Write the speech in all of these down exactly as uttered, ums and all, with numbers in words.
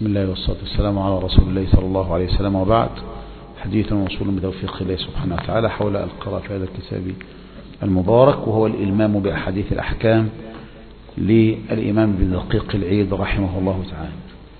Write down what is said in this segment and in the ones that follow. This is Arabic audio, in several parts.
بسم الله والصلاة والسلام على رسول الله صلى الله عليه وسلم، وبعد. حديث موصول بتوفيق الله سبحانه وتعالى حول القراءة في هذا الكتاب المبارك، وهو الإلمام بأحاديث الأحكام للإمام ابن دقيق العيد رحمه الله تعالى.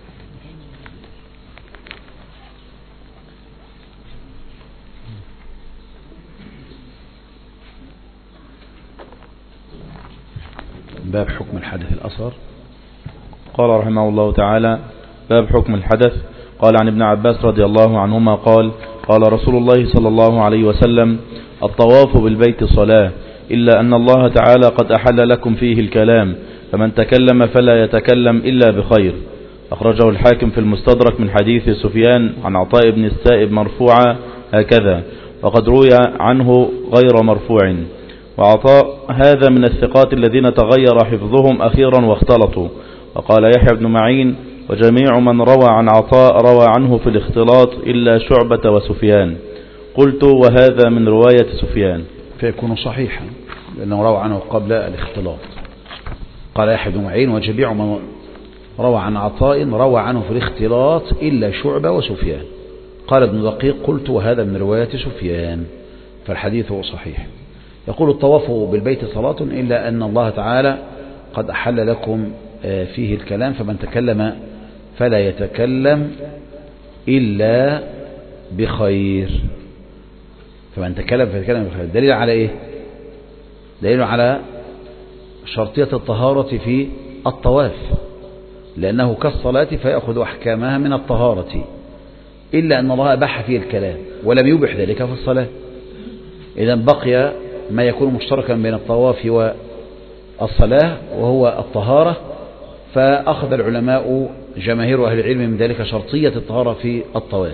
باب حكم الحدث الأصغر. قال رحمه الله تعالى: باب حكم الحدث. قال عن ابن عباس رضي الله عنهما قال: قال رسول الله صلى الله عليه وسلم: الطواف بالبيت صلاة، إلا أن الله تعالى قد أحل لكم فيه الكلام، فمن تكلم فلا يتكلم إلا بخير. أخرجه الحاكم في المستدرك من حديث سفيان عن عطاء بن السائب مرفوعا هكذا، وقد روي عنه غير مرفوع. وعطاء هذا من الثقات الذين تغير حفظهم أخيرا واختلطوا. وقال يحيى بن معين: وجميع من روى عن عطاء روى عنه في الاختلاط إلا شعبة وسفيان. قلت: وهذا من رواية سفيان، فيكون صحيحا لأنه روى عنه قبل الاختلاط. قال يحيى بن معين: وجميع من روى عن عطاء روى عنه في الاختلاط إلا شعبة وسفيان. قال ابن دقيق: قلت: وهذا من رواية سفيان، فالحديث هو صحيح. يقول: الطواف بالبيت صلاة، إلا أن الله تعالى قد أحل لكم فيه الكلام، فمن تكلم فلا يتكلم إلا بخير. فمن تكلم فلا يتكلم بخير. دليل على إيه؟ دليل على شرطية الطهارة في الطواف، لأنه كالصلاة فيأخذ أحكامها من الطهارة، إلا أن الله أباح فيه الكلام ولم يبح ذلك في الصلاة. إذا بقي ما يكون مشتركا بين الطواف والصلاة وهو الطهارة، فأخذ العلماء جماهير أهل العلم من ذلك شرطية الطهارة في الطواف،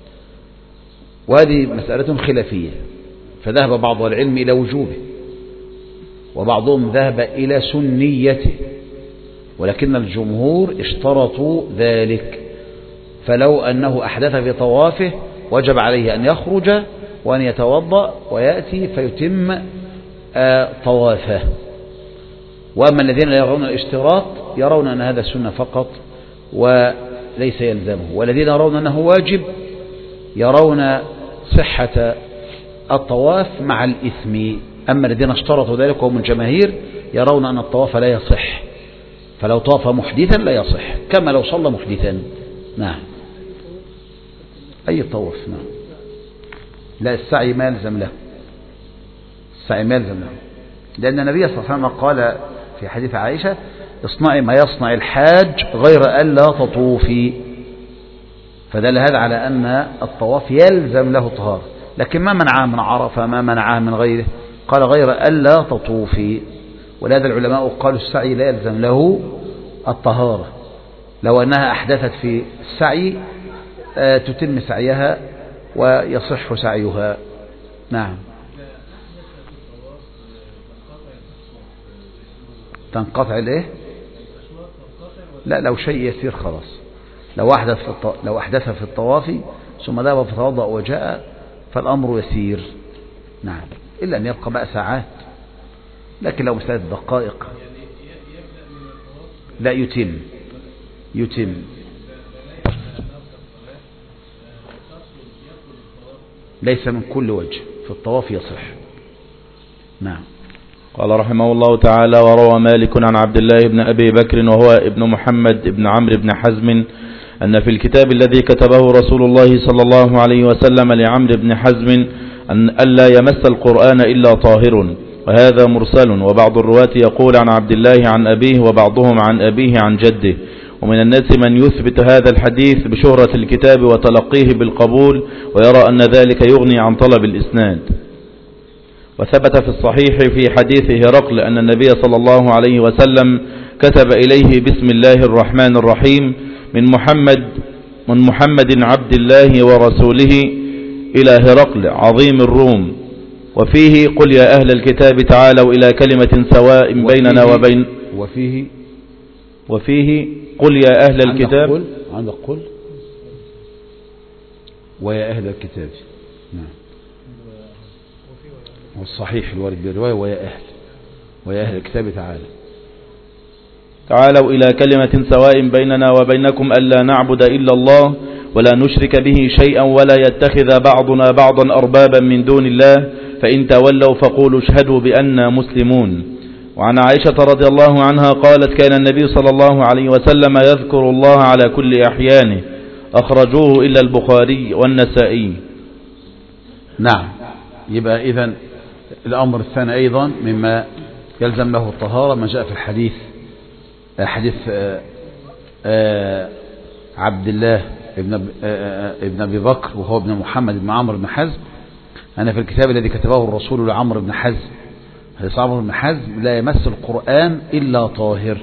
وهذه مسألة خلافية، فذهب بعض العلم إلى وجوبه وبعضهم ذهب إلى سنيته، ولكن الجمهور اشترطوا ذلك. فلو أنه أحدث في طوافه وجب عليه أن يخرج وأن يتوضأ ويأتي فيتم طوافه. وأما الذين يرون الاشتراط يرون أن هذا سنة فقط وليس يلزمه، والذين يرون أنه واجب يرون صحة الطواف مع الإثم. أما الذين اشترطوا ذلك وهم الجماهير يرون أن الطواف لا يصح، فلو طاف محدثا لا يصح، كما لو صلى محدثا. نعم، أي طواف. نعم، لا، السعي ما يلزم له، السعي ما يلزم له، لأن النبي صلى الله عليه وسلم قال في حديث عائشة: اصنعي ما يصنع الحاج غير أن لا تطوفي. فدل هذا على أن الطواف يلزم له طهارة، لكن ما منعه من عرفة، ما منعه من غيره، قال غير أن لا تطوفي. ولهذا العلماء قالوا السعي لا يلزم له الطهارة، لو أنها أحدثت في السعي تتم سعيها ويصح سعيها. نعم، تنقطع الايه؟ لا، لو شيء يسير خلاص. لو أحدث في الط... لو أحدث في الطواف ثم ذهب فتوضأ وجاء فالأمر يسير. نعم، إلا أن يبقى بقى ساعات، لكن لو مسألة دقائق لا يتم يتم ليس من كل وجه، في الطواف يصح. نعم. قال رحمه الله تعالى: وروى مالك عن عبد الله بن أبي بكر وهو ابن محمد بن عمرو بن حزم أن في الكتاب الذي كتبه رسول الله صلى الله عليه وسلم لعمرو بن حزم أن ألا يمس القرآن إلا طاهر، وهذا مرسل. وبعض الرواة يقول عن عبد الله عن أبيه، وبعضهم عن أبيه عن جده. ومن الناس من يثبت هذا الحديث بشهرة الكتاب وتلقيه بالقبول، ويرى أن ذلك يغني عن طلب الإسناد. وثبت في الصحيح في حديث هرقل أن النبي صلى الله عليه وسلم كتب إليه: بسم الله الرحمن الرحيم، من محمد من محمد عبد الله ورسوله إلى هرقل عظيم الروم، وفيه: قل يا أهل الكتاب تعالوا إلى كلمة سواء بيننا وبين وفيه وفيه قل يا أهل الكتاب. قل عندك قل ويا أهل الكتاب. نعم، والصحيح الوارد بالرواية: ويا أهل ويا أهل الكتاب تعالى. تعالوا إلى كلمة سواء بيننا وبينكم ألا نعبد إلا الله ولا نشرك به شيئا ولا يتخذ بعضنا بعضا أربابا من دون الله فإن تولوا فقولوا اشهدوا بأننا مسلمون. وعن عائشة رضي الله عنها قالت كان النبي صلى الله عليه وسلم يذكر الله على كل أحيانه أخرجوه إلا البخاري والنسائي. نعم. يبقى إذن الأمر الثاني أيضا مما يلزم له الطهارة ما جاء في الحديث حديث آآ آآ عبد الله ابن, ابن أبي بكر وهو ابن محمد بن عمرو بن حزم أنا في الكتاب الذي كتبه الرسول لعمرو بن حزم حديث عمرو بن حزم لا يمس القرآن إلا طاهر.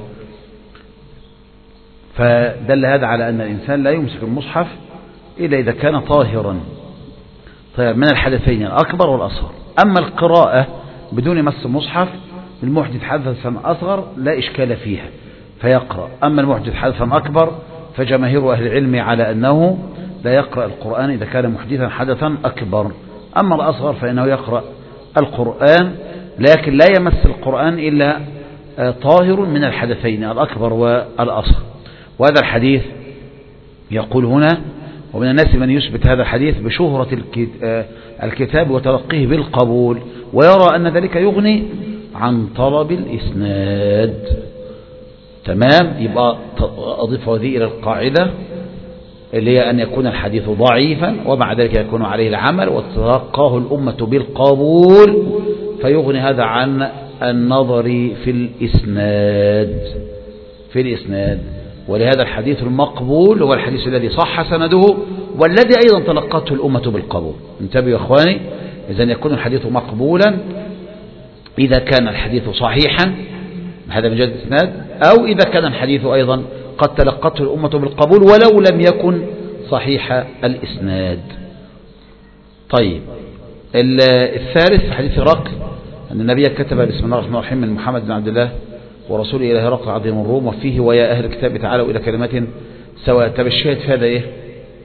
فدل هذا على أن الإنسان لا يمسك المصحف إلا إذا كان طاهرا طيب من الحدثين الأكبر والأصغر. أما القراءة بدون مس المصحف المحدث حدثا أصغر لا إشكال فيها فيقرأ. أما المحدث حدثا أكبر فجماهير أهل العلم على أنه لا يقرأ القرآن إذا كان محدثا حدثا أكبر. أما الأصغر فإنه يقرأ القرآن لكن لا يمس القرآن إلا طاهر من الحدثين الأكبر والأصغر. وهذا الحديث يقول هنا ومن الناس من يثبت هذا الحديث بشهرة الكتاب وتلقيه بالقبول ويرى أن ذلك يغني عن طلب الإسناد. تمام. يبقى أضيف هذه إلى القاعدة اللي هي أن يكون الحديث ضعيفا ومع ذلك يكون عليه العمل وتلقاه الأمة بالقبول فيغني هذا عن النظر في الإسناد في الإسناد. ولهذا الحديث المقبول هو الحديث الذي صح سنده والذي أيضا تلقته الأمة بالقبول. انتبهوا يا أخواني. إذن يكون الحديث مقبولا إذا كان الحديث صحيحا هذا من جهة الإسناد أو إذا كان الحديث أيضا قد تلقته الأمة بالقبول ولو لم يكن صحيح الإسناد. طيب الثالث في حديث هرقل أن النبي كتب بسم الله الرحمن الرحيم من محمد بن عبد الله ورسوله إلى هرقل عظيم الروم وفيه ويا أهل الكتاب تعالوا إلى كلمة سواء. طب الشاهد في هذا إيه؟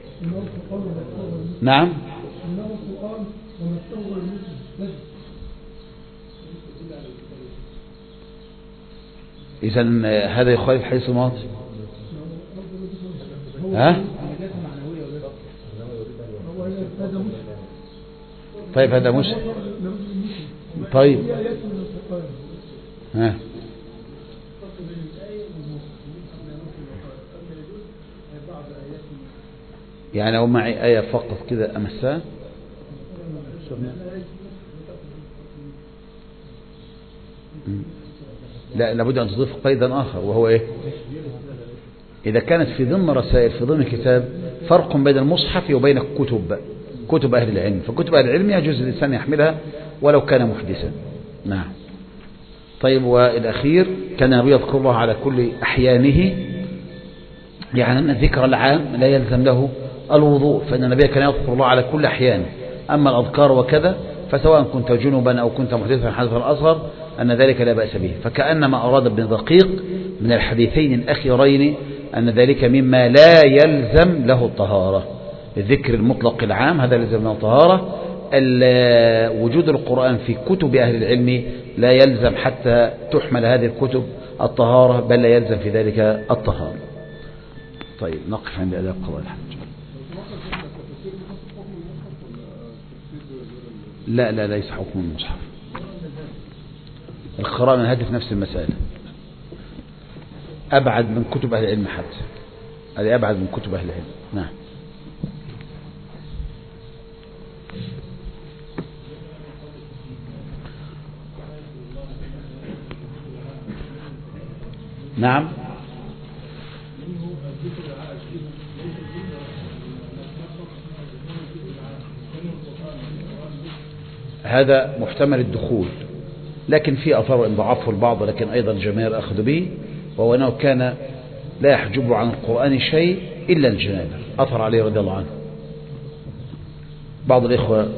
نعم. إذن هذا يخالف حديث الماضي. ها؟ طيب هذا مش طيب ها يعني لو معي آية فقط كده أمسها لا لابد أن تضيف قيدا آخر وهو إيه؟ إذا كانت في ضمن رسائل في ضمن كتاب فرق بين المصحف وبين كتب كتب أهل العلم. فكتب أهل العلم يجوز الإنسان يحملها ولو كان محدثا. نعم. طيب والأخير كان النبي يذكر الله على كل أحيانه يعني أن الذكر العام لا يلزم له الوضوء فإن النبي كان يذكر الله على كل أحيانه. أما الأذكار وكذا فسواء كنت جنبا أو كنت محدثا حدثا الأصغر أن ذلك لا بأس به. فكأنما أراد ابن دقيق من الحديثين الأخيرين أن ذلك مما لا يلزم له الطهارة. الذكر المطلق العام هذا يلزم له الطهارة. وجود القرآن في كتب أهل العلم لا يلزم حتى تحمل هذه الكتب الطهارة بل لا يلزم في ذلك الطهارة. طيب نقف عند أداء قضاء الحج. لا لا ليس حكم المصحف. القراءة من هدف نفس المسألة أبعد من كتب أهل العلم حتى هذه أبعد من كتب أهل العلم. نعم. نعم. هذا محتمل الدخول لكن في أثار انضعافه البعض لكن أيضا الجماهير أخذوا به وهو أنه كان لا يحجب عن القرآن شيء إلا الجنابة أثر عليه رضي الله عنه. بعض الإخوة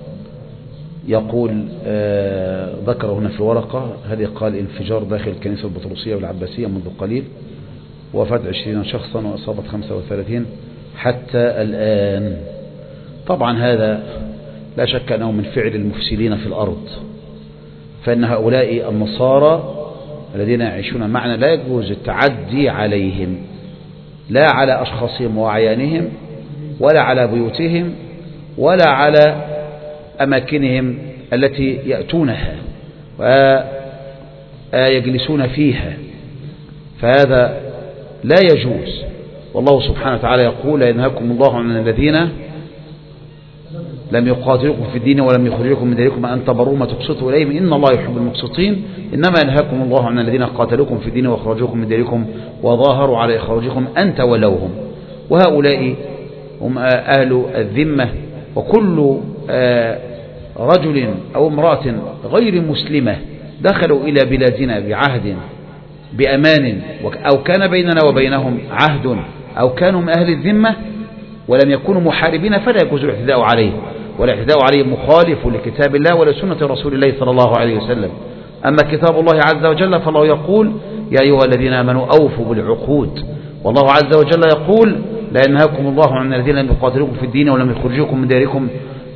يقول آه ذكر هنا في الورقة هذه قال انفجار داخل الكنيسة البطرسية والعباسية منذ قليل وفاة عشرين شخصا وأصابت خمسة وثلاثين حتى الآن. طبعا هذا لا شك أنه من فعل المفسدين في الأرض فإن هؤلاء النصارى الذين يعيشون معنا لا يجوز التعدي عليهم، لا على أشخاصهم وأعيانهم، ولا على بيوتهم، ولا على أماكنهم التي يأتونها ويجلسون فيها، فهذا لا يجوز. والله سبحانه وتعالى يقول: لا ينهاكم الله عن الذين لم يقاتلوكم في الدين ولم يخرجوكم من ديركم أن تبروهم وتقسطوا إليهم إن الله يحب المقسطين، إنما ينهاكم الله عن الذين قاتلوكم في الدين وأخرجوكم من ديركم وظاهروا على إخراجكم أن تولوهم. وهؤلاء هم أهل الذمة، وكل رجل أو امرأة غير مسلمة دخلوا إلى بلادنا بعهد بأمان أو كان بيننا وبينهم عهد أو كانوا من أهل الذمة ولم يكونوا محاربين فلا يجوز الاعتداء عليه، والاعتداء عليه مخالف لكتاب الله ولسنة رسول الله صلى الله عليه وسلم. أما كتاب الله عز وجل فالله يقول: يا أيها الذين آمنوا أوفوا بالعقود. والله عز وجل يقول: لا ينهاكم الله عن الذين لم يقاتلوكم في الدين ولم يخرجوكم من ديركم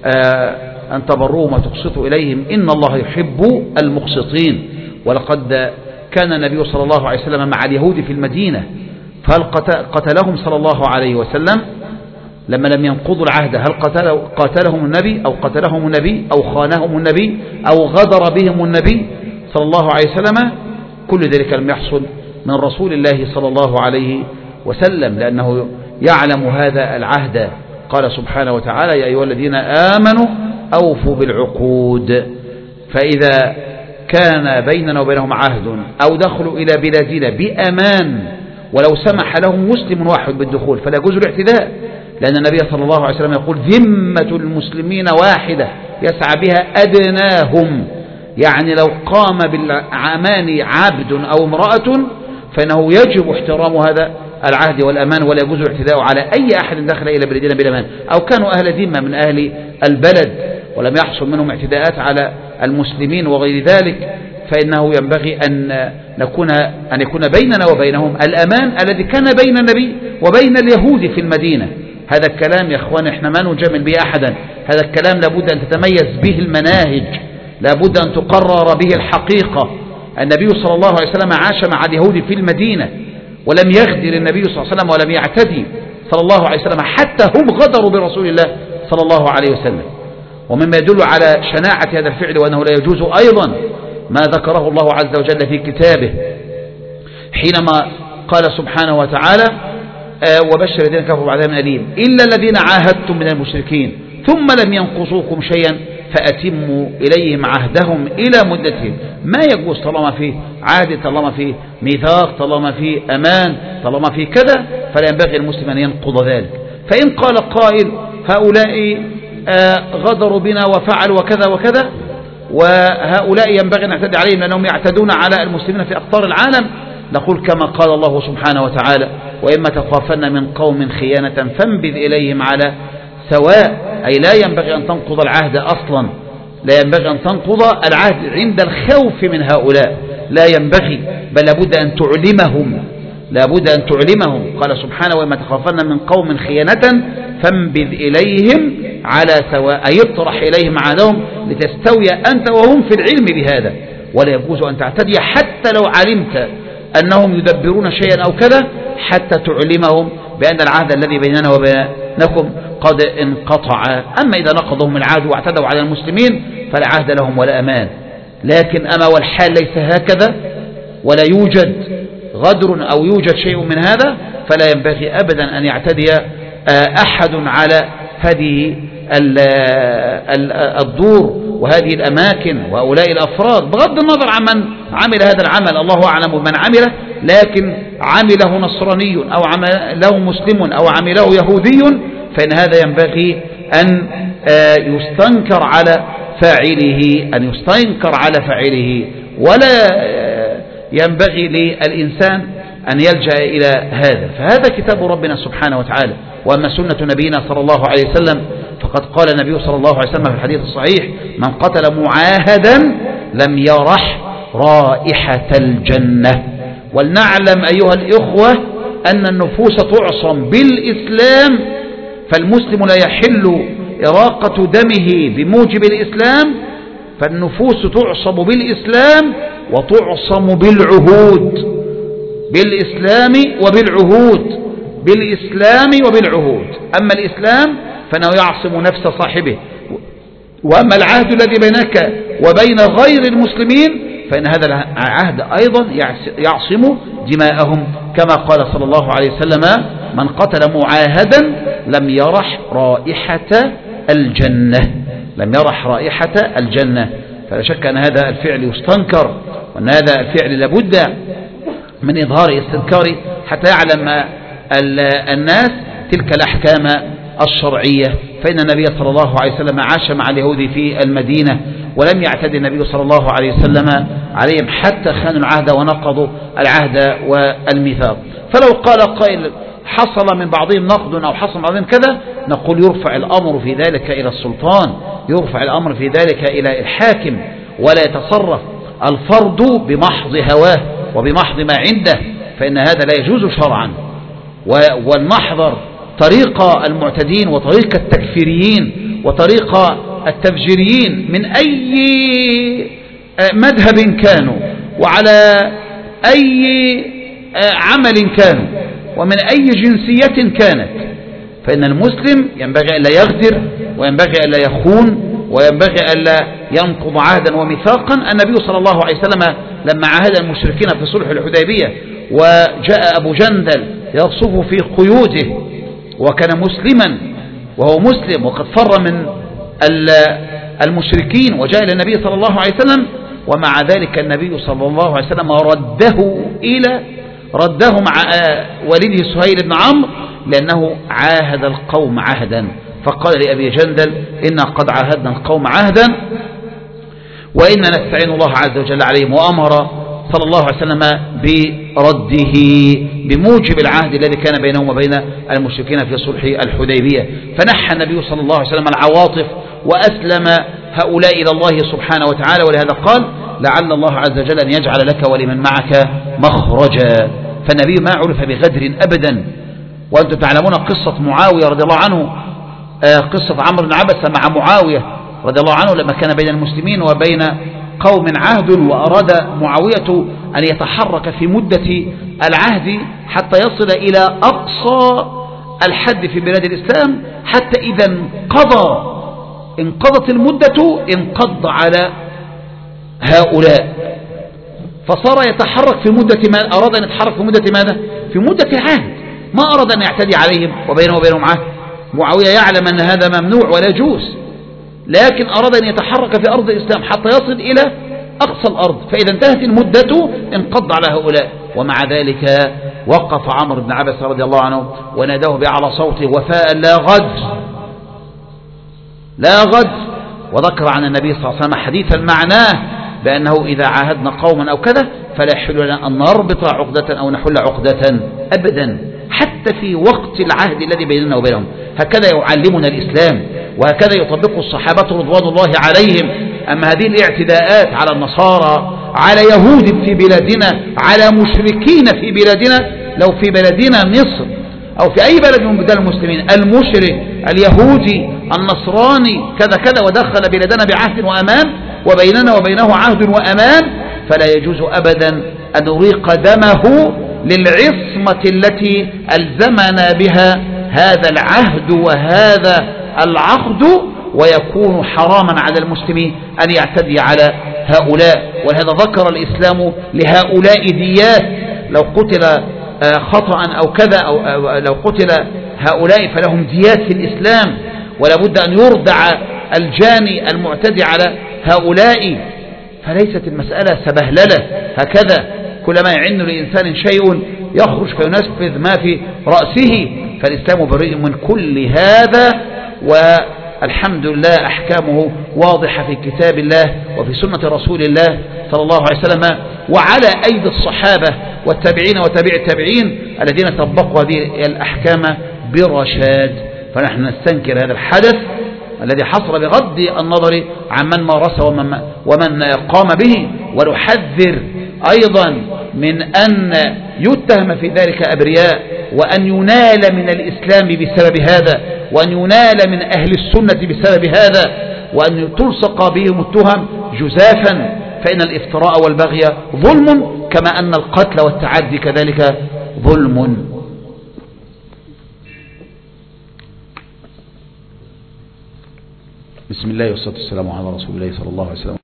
أن تبروهم وتقسطوا إليهم إن الله يحب المقسطين. ولقد كان النبي صلى الله عليه وسلم مع اليهود في المدينة، فهل قتلهم صلى الله عليه وسلم لما لم ينقضوا العهد؟ هل قاتلهم النبي أو قتلهم النبي أو خانهم النبي أو غدر بهم النبي صلى الله عليه وسلم؟ كل ذلك لم يحصل من رسول الله صلى الله عليه وسلم، لأنه يعلم هذا العهد. قال سبحانه وتعالى: يا أيها الذين آمنوا أوفوا بالعقود. فإذا كان بيننا وبينهم عهد أو دخلوا إلى بلادنا بأمان ولو سمح لهم مسلم واحد بالدخول فلا يجوز الاعتداء، لأن النبي صلى الله عليه وسلم يقول: ذمة المسلمين واحدة يسعى بها أدناهم. يعني لو قام بالأمان عبد أو امرأة فإنه يجب احترام هذا العهد والأمان، ولا يجوز الاعتداء على أي أحد دخل إلى بلدنا بالأمان أو كانوا أهل ذمة من أهل البلد ولم يحصل منهم اعتداءات على المسلمين وغير ذلك، فإنه ينبغي أن نكون أن يكون بيننا وبينهم الأمان الذي كان بين النبي وبين اليهود في المدينة. هذا الكلام يا أخوان إحنا ما نجامل به أحدا، هذا الكلام لابد أن تتميز به المناهج، لابد أن تقرر به الحقيقة. النبي صلى الله عليه وسلم عاش مع اليهود في المدينة ولم يغدر النبي صلى الله عليه وسلم ولم يعتدي صلى الله عليه وسلم، حتى هم غدروا برسول الله صلى الله عليه وسلم. ومما يدل على شناعة هذا الفعل وأنه لا يجوز أيضا ما ذكره الله عز وجل في كتابه حينما قال سبحانه وتعالى: وبشر الذين كفروا بعذاب أليم إلا الذين عاهدتم من المشركين ثم لم ينقصوكم شيئا فأتموا إليهم عهدهم إلى مدتهم. ما يجوز طالما فيه عهد، طالما فيه ميثاق، طالما فيه أمان، طالما فيه كذا، فلا ينبغي المسلم أن ينقض ذلك. فإن قال قائل: هؤلاء غدروا بنا وفعلوا وكذا وكذا، وهؤلاء ينبغي أن نعتدي عليهم لأنهم يعتدون على المسلمين في أقطار العالم، نقول كما قال الله سبحانه وتعالى: وإما تخافن من قوم خيانة فانبذ إليهم على سواء. أي لا ينبغي أن تنقض العهد أصلا، لا ينبغي أن تنقض العهد عند الخوف من هؤلاء، لا ينبغي، بل لابد أن تعلمهم، لابد أن تعلمهم. قال سبحانه: وإما تخافن من قوم خيانة فانبذ إليهم على سواء، أي اطرح إليهم عهدهم لتستوي أنت وهم في العلم بهذا. ولا يجوز أن تعتدي حتى لو علمت أنهم يدبرون شيئا أو كذا، حتى تعلمهم بأن العهد الذي بيننا وبينكم قد انقطع. أما إذا نقضهم العهد واعتدوا على المسلمين فلا عهد لهم ولا أمان. لكن أما والحال ليس هكذا ولا يوجد غدر أو يوجد شيء من هذا، فلا ينبغي أبدا أن يعتدي أحد على هذه الدور وهذه الأماكن وهؤلاء الأفراد، بغض النظر عن من عمل هذا العمل، الله أعلم بمن عمله، لكن عمله نصراني أو عمله مسلم أو عمله يهودي فإن هذا ينبغي أن يستنكر على فاعله، أن يستنكر على فاعله، ولا ينبغي للإنسان أن يلجأ إلى هذا. فهذا كتاب ربنا سبحانه وتعالى. وأما سنة نبينا صلى الله عليه وسلم فقد قال النبي صلى الله عليه وسلم في الحديث الصحيح: من قتل معاهدا لم يرح رائحة الجنة. ولنعلم أيها الإخوة أن النفوس تعصم بالإسلام، فالمسلم لا يحل إراقة دمه بموجب الإسلام، فالنفوس تعصب بالإسلام وتعصم بالعهود، بالإسلام وبالعهود، بالإسلام وبالعهود. أما الإسلام فإنه يعصم نفس صاحبه، وأما العهد الذي بينك وبين غير المسلمين فإن هذا العهد أيضا يعصم دماءهم، كما قال صلى الله عليه وسلم: من قتل معاهدا لم يرح رائحة الجنة، لم يرح رائحة الجنة. فلا شك أن هذا الفعل يستنكر، وأن هذا الفعل لابد من إظهار استنكاره حتى يعلم الناس تلك الأحكام الشرعية. فإن النبي صلى الله عليه وسلم عاش مع اليهود في المدينة، ولم يعتد النبي صلى الله عليه وسلم عليهم حتى خانوا العهد ونقضوا العهد والميثاق. فلو قال قائل: حصل من بعضهم نقد أو حصل من بعضهم كذا، نقول: يرفع الأمر في ذلك إلى السلطان، يرفع الأمر في ذلك إلى الحاكم، ولا يتصرف الفرد بمحض هواه وبمحض ما عنده، فإن هذا لا يجوز شرعا. والمحضر طريقة المعتدين وطريقة التكفيريين وطريقة التفجيريين من أي مذهب كانوا وعلى أي عمل كانوا ومن أي جنسية كانت، فإن المسلم ينبغي ألا يغدر، وينبغي ألا يخون، وينبغي ألا ينقض عهدا وميثاقا. النبي صلى الله عليه وسلم لما عاهد المشركين في صلح الحديبية وجاء أبو جندل يرصف في قيوده وكان مسلما وهو مسلم وقد فر من المشركين وجاء إلى النبي صلى الله عليه وسلم، ومع ذلك النبي صلى الله عليه وسلم رده إلى رده مع والده سهيل بن عمرو، لأنه عاهد القوم عهدا. فقال لأبي جندل: إنا قد عاهدنا القوم عهدا وإنا نستعين الله عز وجل عليهم، وأمر صلى الله عليه وسلم برده بموجب العهد الذي كان بينهم وبين المشركين في صلح الحديبية. فنحى النبي صلى الله عليه وسلم العواطف وأسلم هؤلاء إلى الله سبحانه وتعالى، ولهذا قال: لعل الله عز وجل أن يجعل لك ولمن معك مخرجا. فالنبي ما عرف بغدر أبدا. وأنتم تعلمون قصة معاوية رضي الله عنه، قصة عمرو بن عبسة مع معاوية رضي الله عنه لما كان بين المسلمين وبين قوم عهد، وأراد معاوية أن يتحرك في مدة العهد حتى يصل إلى أقصى الحد في بلاد الإسلام، حتى إذا انقضى انقضت المدة انقض على هؤلاء، فصار يتحرك في مدة ما أراد أن يتحرك في مدة ماذا؟ في مدة عهد، ما أراد أن يعتدي عليهم وبينه وبينهم عهد. معاوية يعلم أن هذا ممنوع ولا يجوز، لكن أراد أن يتحرك في أرض الإسلام حتى يصل إلى أقصى الأرض، فإذا انتهت المدة انقض على هؤلاء. ومع ذلك وقف عمرو بن عبسة رضي الله عنه وناداه بأعلى صوته: وفاء لا غدر، لا غدر. وذكر عن النبي صلى الله عليه وسلم حديثا معناه بأنه إذا عاهدنا قوما أو كذا فلا يحل لنا أن نربط عقدة أو نحل عقدة أبدا، حتى في وقت العهد الذي بيننا وبينهم. هكذا يعلمنا الإسلام، وهكذا يطبق الصحابة رضوان الله عليهم. أما هذه الاعتداءات على النصارى، على يهود في بلادنا، على مشركين في بلادنا، لو في بلدنا مصر أو في أي بلد من بلدان المسلمين المشرك اليهودي النصراني كذا كذا ودخل بلادنا بعهد وأمان وبيننا وبينه عهد وأمان، فلا يجوز أبدا أن نريق دمه للعصمة التي ألزمنا بها هذا العهد وهذا العقد، ويكون حراما على المسلم أن يعتدي على هؤلاء. ولهذا ذكر الإسلام لهؤلاء ديات، لو قتل خطأ أو كذا أو لو قتل هؤلاء فلهم ديات في الإسلام، ولا بد أن يردع الجاني المعتدي على هؤلاء. فليست المسألة سبهللة هكذا كلما يعن لإنسان شيء يخرج فينفذ ما في رأسه، فالإسلام بريء من كل هذا، والحمد لله أحكامه واضحة في كتاب الله وفي سنة رسول الله صلى الله عليه وسلم، وعلى أيدي الصحابة والتابعين وتابع التابعين الذين طبقوا هذه الأحكام برشاد. فنحن نستنكر هذا الحدث الذي حصل بغض النظر عن من مارسه ومن, ومن قام به، ونحذر أيضا من أن يتهم في ذلك أبرياء، وأن ينال من الإسلام بسبب هذا، وأن ينال من أهل السنة بسبب هذا، وأن تلصق بهم التهم جزافا فإن الافتراء والبغي ظلم، كما أن القتل والتعدي كذلك ظلم. بسم الله والصلاة والسلام على رسول الله صلى الله عليه وسلم.